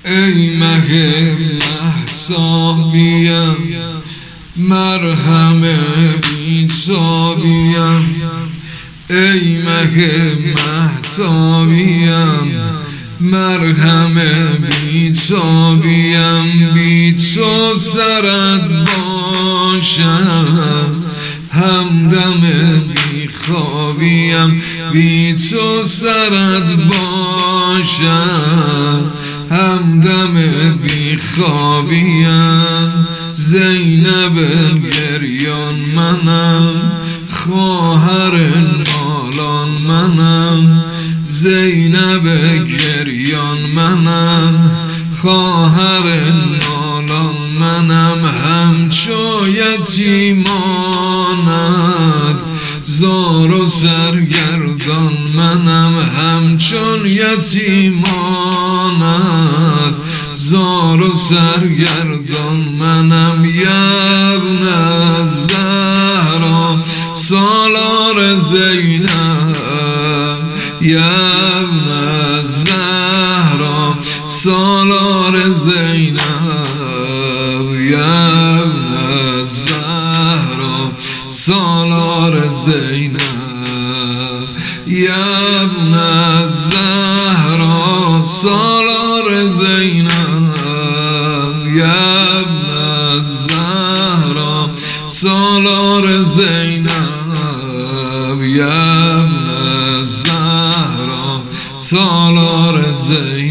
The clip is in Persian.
ای مه مهتابیم مرهم بیتابیم ای مه مهتابیم مرهم بیتابیم بی تو سرت باشم همدم بیخوابیم بی تو سرت باشم همدم بیخوابیم زینب گریان منم خواهر نالان منم زینب گریان منم خواهر نالان منم همچو یتیمانت زار و سرگردان منم همچون یتیمانت زار و سرگردان منم یبن الزهرا سالار زینب یبن الزهرا سالار زینب یبن الزهرا سالار زینب یبن الزهرا سالار زینب یبن الزهرا سالار زینب یبن الزهرا سالار زینب